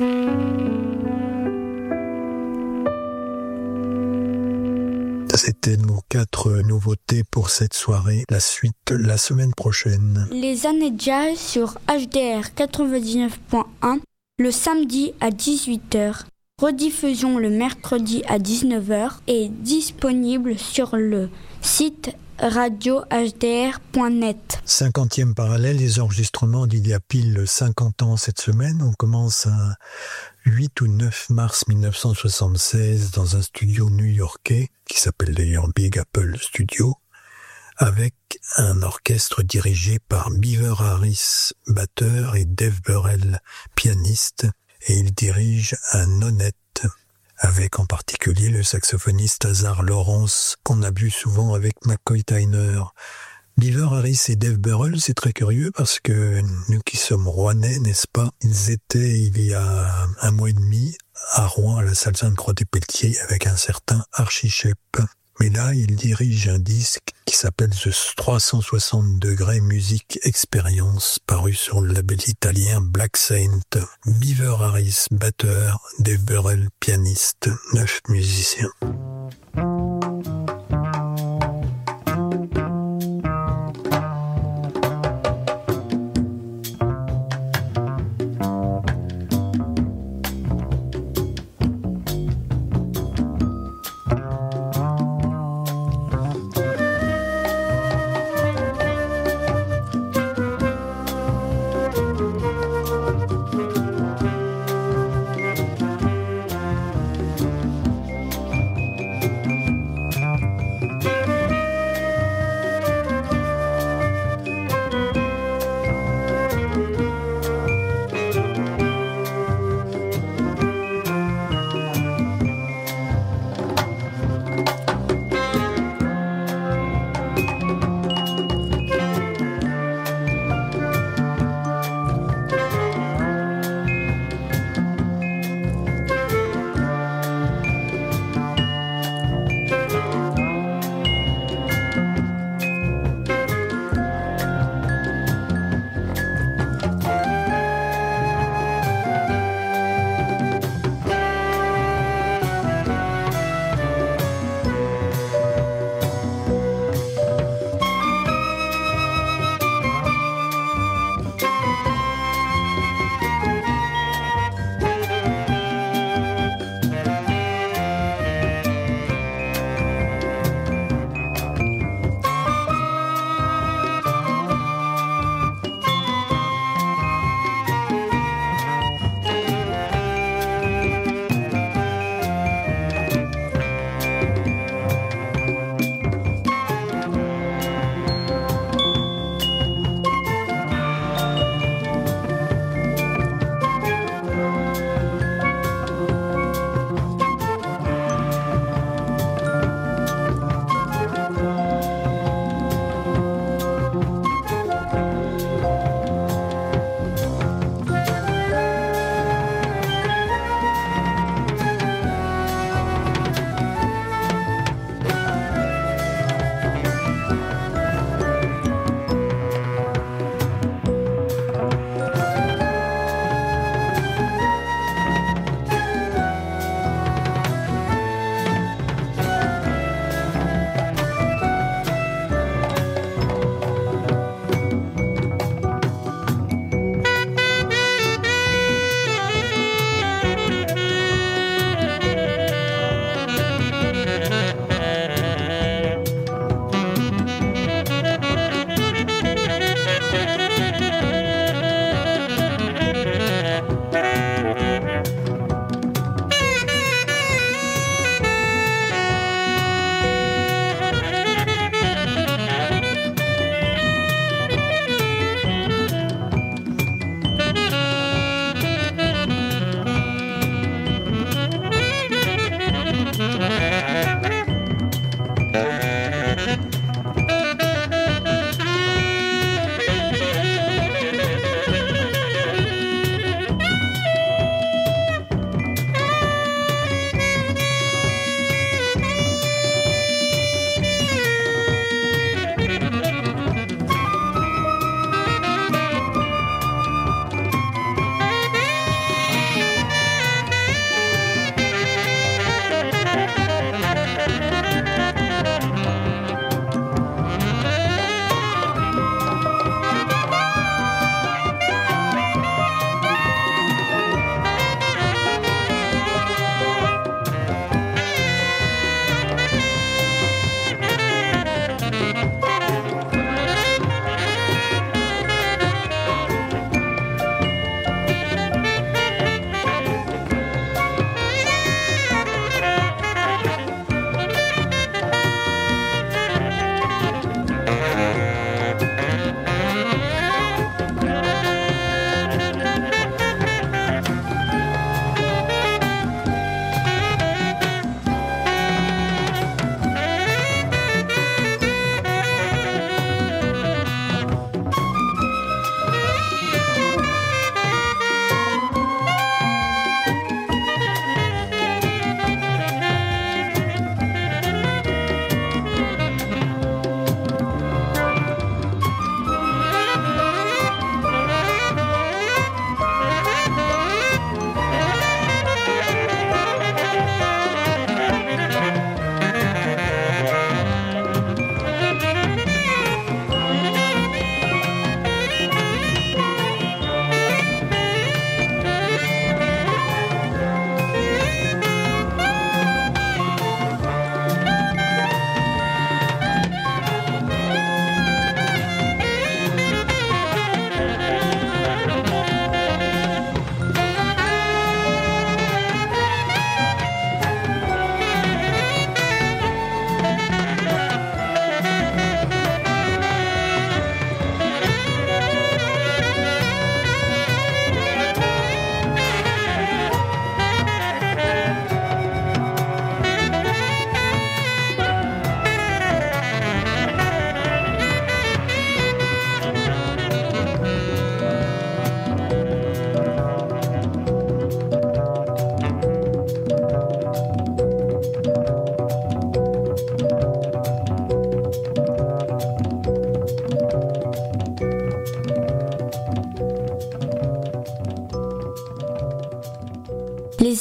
C'était nos 4 nouveautés pour cette soirée. La suite la semaine prochaine. Les années jazz sur HDR 99.1 le samedi à 18h. Rediffusion le mercredi à 19h et disponible sur le site radio-hdr.net. 50e parallèle, les enregistrements d'il y a pile 50 ans cette semaine. On commence à 8 ou 9 mars 1976 dans un studio new-yorkais qui s'appelle d'ailleurs Big Apple Studio, avec un orchestre dirigé par Beaver Harris, batteur, et Dave Burrell, pianiste, et il dirige un nonette, avec en particulier le saxophoniste Hazar Lawrence, qu'on a vu souvent avec McCoy Tyner. Beaver Harris et Dave Burrell, c'est très curieux parce que nous qui sommes rouennais, n'est-ce pas, ils étaient il y a 1 mois et demi à Rouen, à la salle Sainte-Croix-des-Pelletiers, avec un certain Archie Shepp. Mais là, il dirige un disque qui s'appelle The 360 degrés Music Experience, paru sur le label italien Black Saint. Beaver Harris, batteur, Dave Burrell, pianiste, 9 musiciens.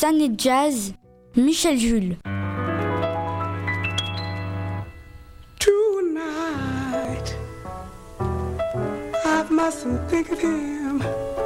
années jazz, Michel Jules. Tonight, I mustn't think of him.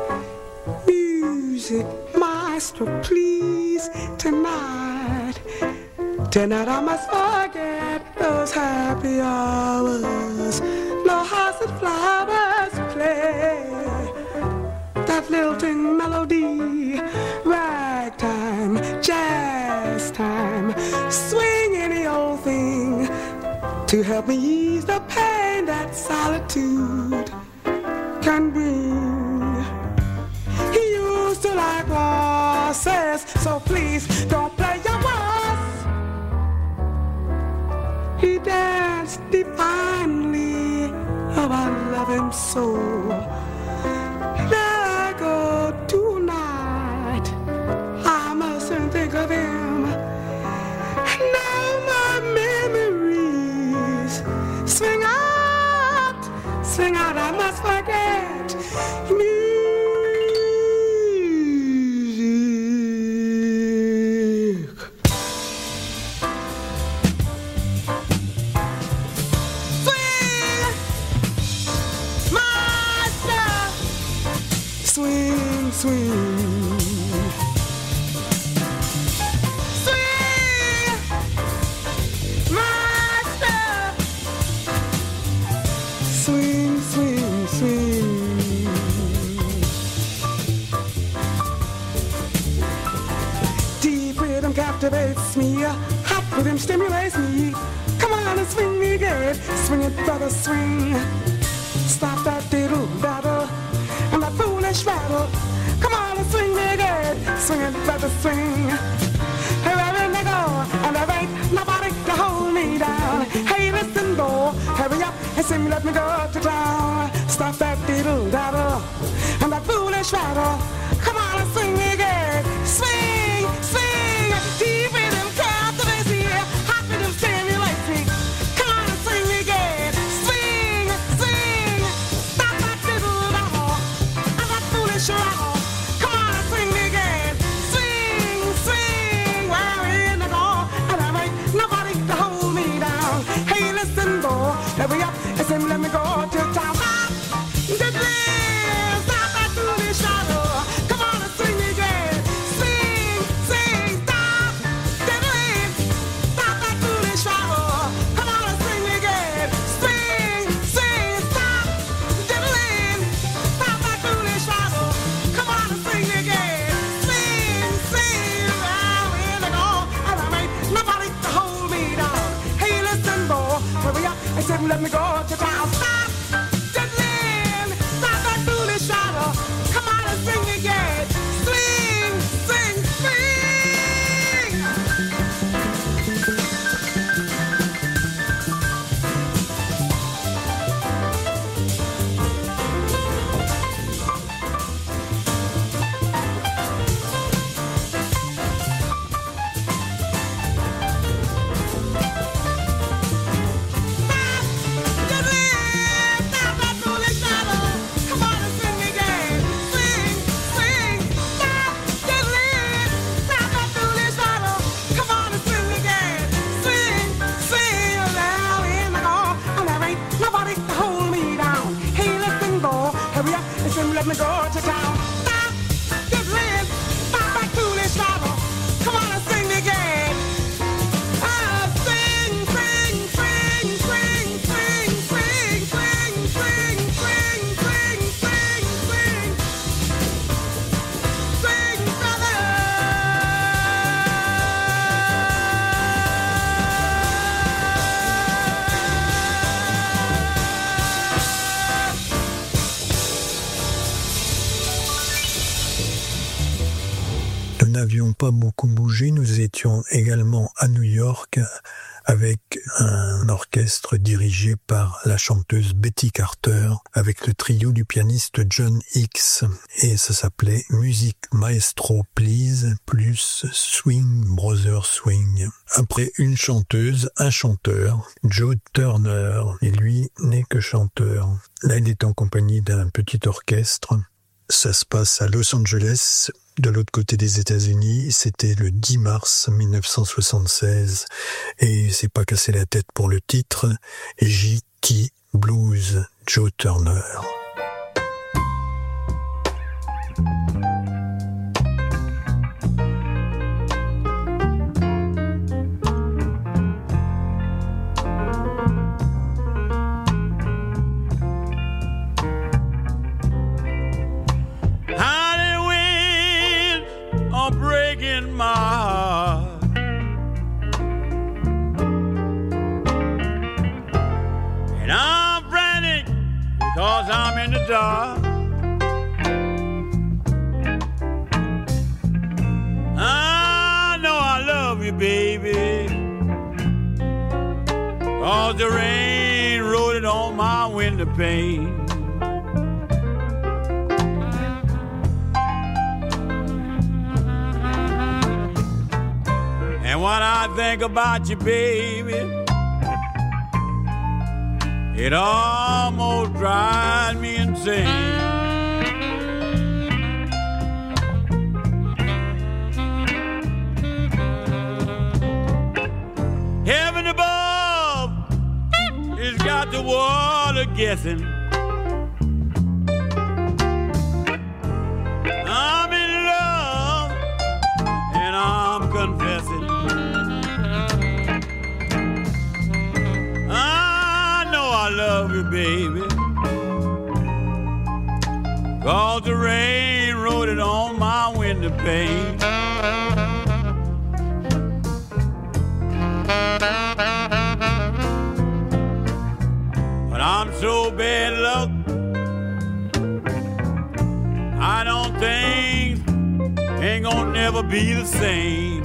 Music, maestro, please, tonight. Tonight I must forget those happy hours. No hearts and flowers play. That lilting melody, ragtime, jazz time, swing any old thing to help me ease the pain that solitude can bring. He used to like waltzes, so please don't play your waltz. He danced divinely, oh I love him so. There I go tonight, I mustn't think of him. No more memories. Swing out, I must forget. Music. Swing, swing. Swing, master. Swing, swing, swing. Deep rhythm captivates me. Hot rhythm stimulates me. Come on and swing me good. Swing it, brother, swing. Stop that diddle, daddle, and that foolish rattle. Come on and swing me good. Swing it, brother, swing. Hey, wherever they go, and there ain't nobody to hold me down. Hey, listen, boy, hurry up and sing me, let me go to town. Stop that diddle, daddle, and that foolish rattle. Come on and swing me good. Swing, swing, deep rhythm captivates me. Hot rhythm stimulates me. Come on and swing me good. Swing, swing, stop that diddle, daddle, and that foolish rattle. Come on and swing me good. Swing, swing, where in the door, and there ain't nobody to hold me down. Hey, listen, boy, hurry up and sing me, let me go to town. Stop that foolish rattle. Come on and swing me good. Swing, swing, stop, diddling. Stop that foolish rattle. Come on and swing me good. Swing, swing, stop, diddling. Stop that foolish rattle. Come on and swing me good. Swing, swing, well in the go, and there ain't nobody to hold me down. Hey, listen, boy, hurry up and say, let me go to town. Stop, diddling. Stop that foolish rattle. Come on and swing me good. Swing, swing, swing. Let me go to town. Stop, diddling, stop that foolish rattle. Come on and swing me again. Ah, swing, swing, swing, swing, swing, swing, swing, swing, swing, swing, swing, swing. Swing, brother. Nous n'avions pas beaucoup bougé, nous étions également à New York avec un orchestre dirigé par la chanteuse Betty Carter, avec le trio du pianiste John Hicks, et ça s'appelait Music Maestro Please plus Swing Brother Swing. Après une chanteuse, un chanteur, Joe Turner, et lui n'est que chanteur. Là, il est en compagnie d'un petit orchestre. Ça se passe à Los Angeles, de l'autre côté des États-Unis, c'était le 10 mars 1976, et c'est pas cassé la tête pour le titre, J.T. Blues, Joe Turner. I'm in the dark. I know I love you, baby, 'cause the rain wrote it on my window pane. And when I think about you, baby, it almost drives me insane. Heaven above has got the water guessing. I'm in love and I'm confessing. I love you, baby, 'cause the rain wrote it on my window pane. But I'm so bad luck, I don't think ain't gonna never be the same.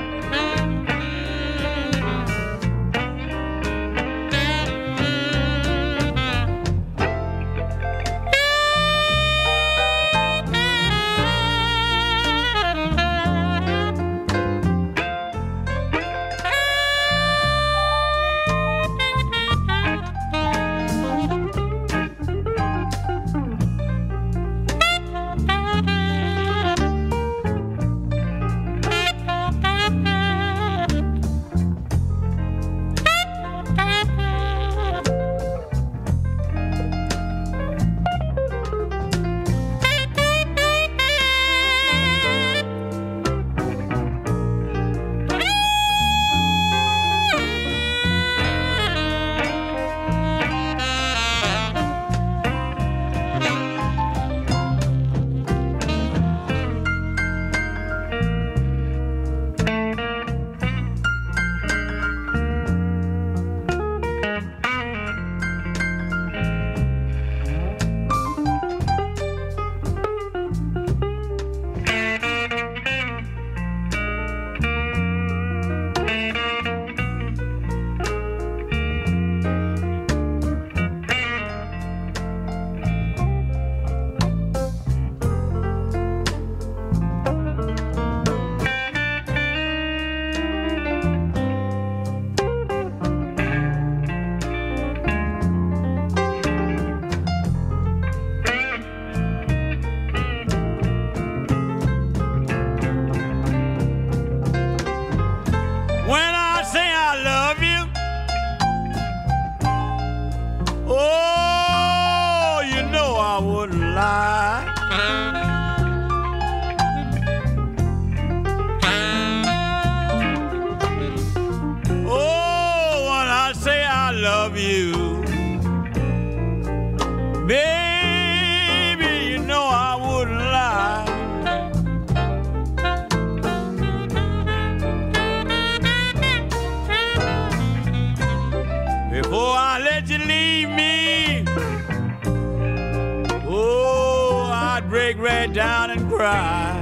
Down and cry.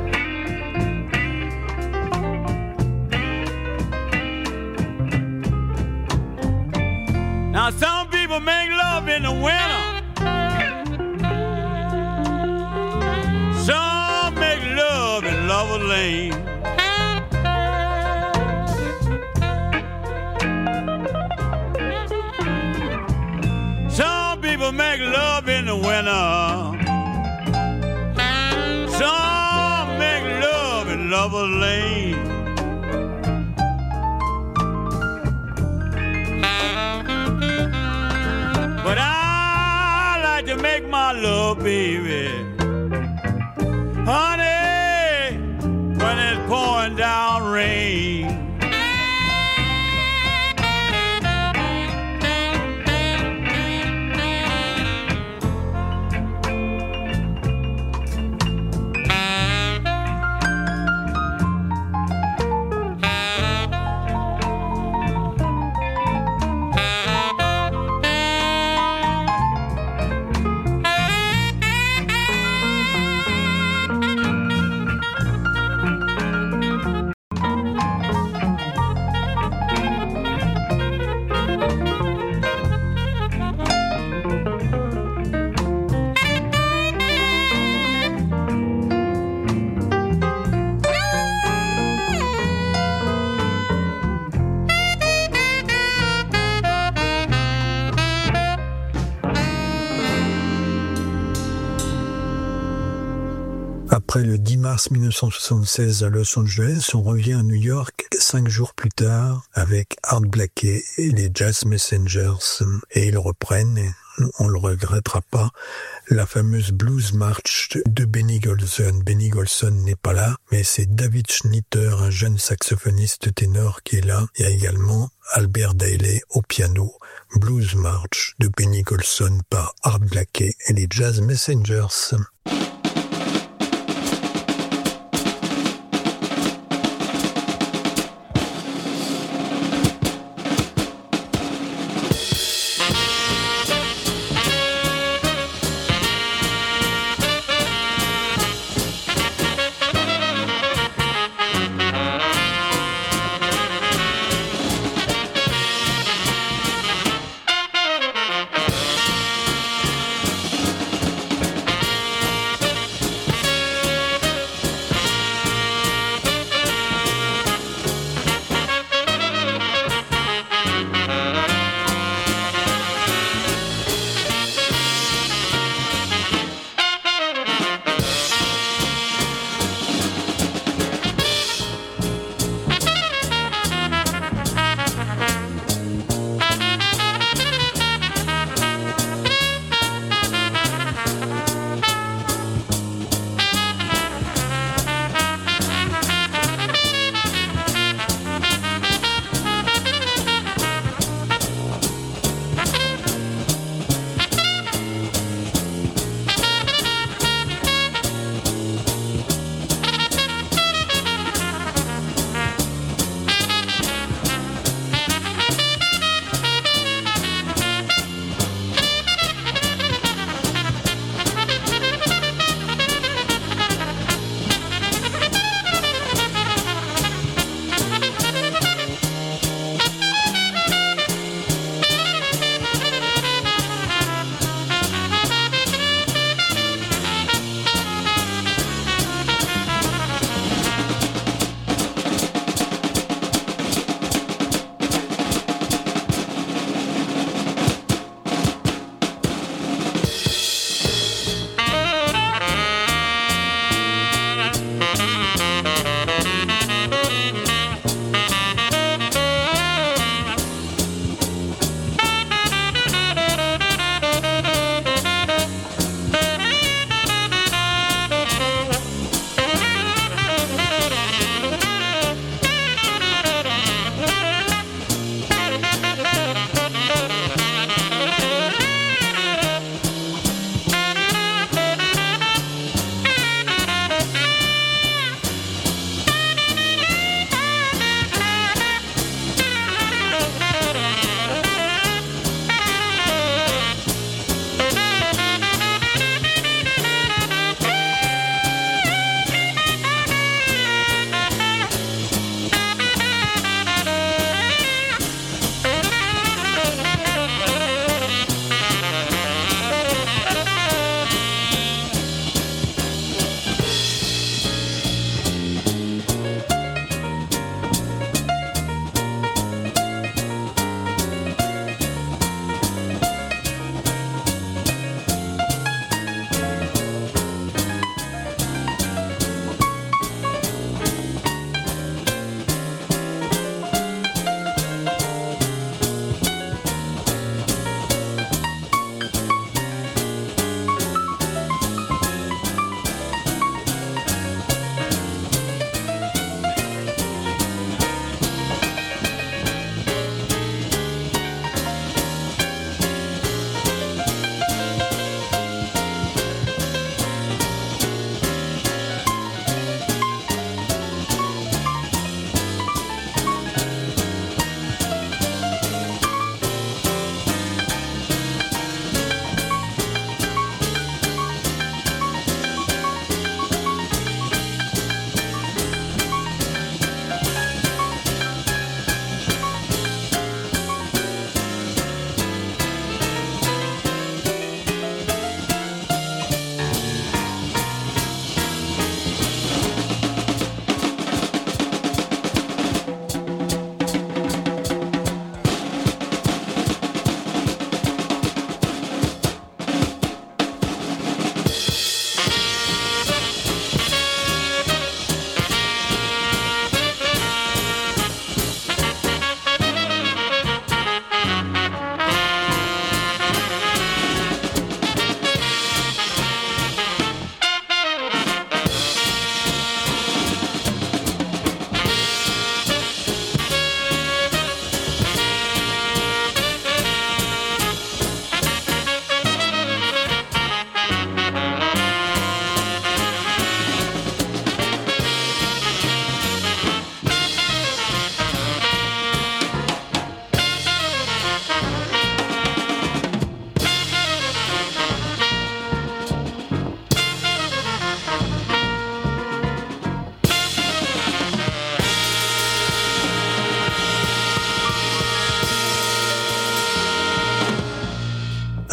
Now some people make love in the winter, some make love in Lover Lane. Some people make love in the winter, some Lover's Lane. But I like to make my love, baby, honey, when it's pouring down rain. Après le 10 mars 1976 à Los Angeles, on revient à New York 5 jours plus tard avec Art Blakey et les Jazz Messengers. Et ils reprennent, et on le regrettera pas, la fameuse Blues March de Benny Golson. Benny Golson n'est pas là, mais c'est David Schnitter, un jeune saxophoniste ténor qui est là. Il y a également Albert Dailey au piano. Blues March de Benny Golson par Art Blakey et les Jazz Messengers.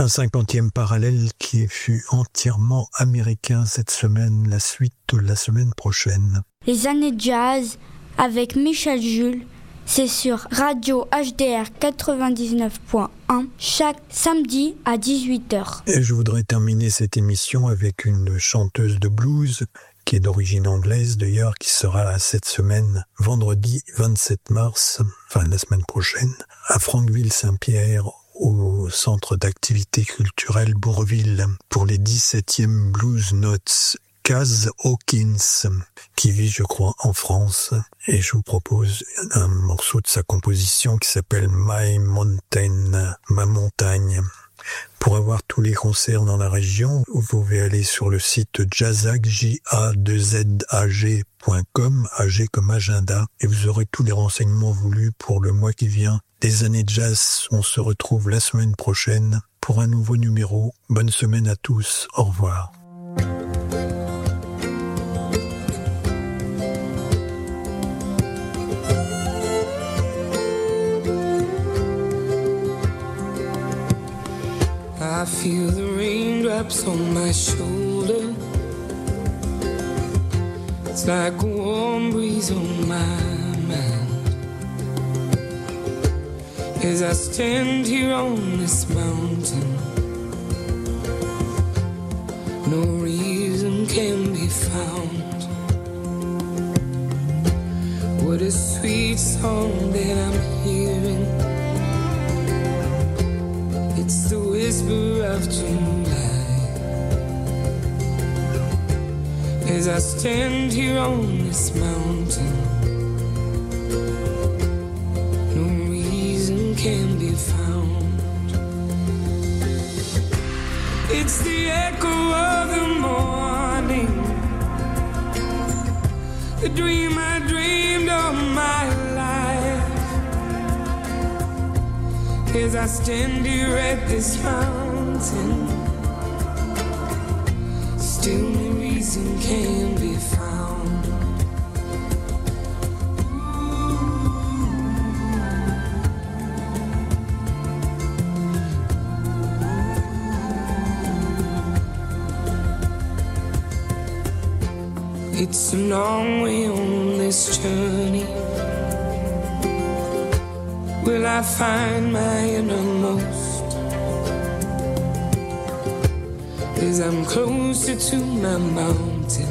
Un 50e parallèle qui fut entièrement américain cette semaine, la suite la semaine prochaine. Les années jazz avec Michel Jules, c'est sur Radio HDR 99.1 chaque samedi à 18h. Et je voudrais terminer cette émission avec une chanteuse de blues qui est d'origine anglaise d'ailleurs, qui sera là cette semaine, vendredi 27 mars, enfin la semaine prochaine, à Franqueville-Saint-Pierre, au centre d'activités culturelles Bourville, pour les 17e Blues Notes. Kaz Hawkins, qui vit, je crois, en France. Et je vous propose un morceau de sa composition qui s'appelle My Mountain, ma montagne. Pour avoir tous les concerts dans la région, vous pouvez aller sur le site jazag, JA2ZAG.com, AG comme agenda, et vous aurez tous les renseignements voulus pour le mois qui vient. Des années jazz, on se retrouve la semaine prochaine pour un nouveau numéro. Bonne semaine à tous, au revoir. I feel the raindrops on my shoulder. It's like a warm breeze on my mind. As I stand here on this mountain, no reason can be found. What a sweet song that I'm hearing. It's the whisper of July. As I stand here on this mountain, no reason can be found. It's the echo of the morning, the dream I dreamed of my life. As I stand here at this mountain, still no reason can be found. It's a long way on this journey. Will I find my innermost? As I'm closer to my mountain,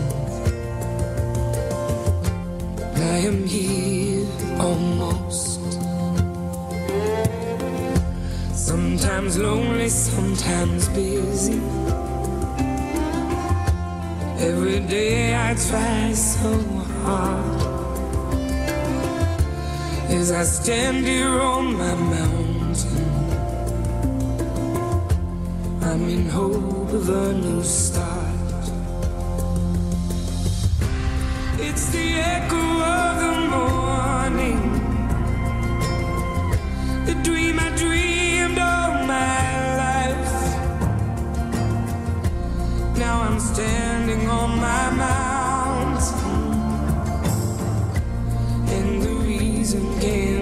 I am here almost. Sometimes lonely, sometimes busy. Every day I try so hard. As I stand here on my mountain, I'm in hope of a new start. It's the echo of the morning, the dream I dreamed all my life. Now I'm standing on my mountain, and the reason can't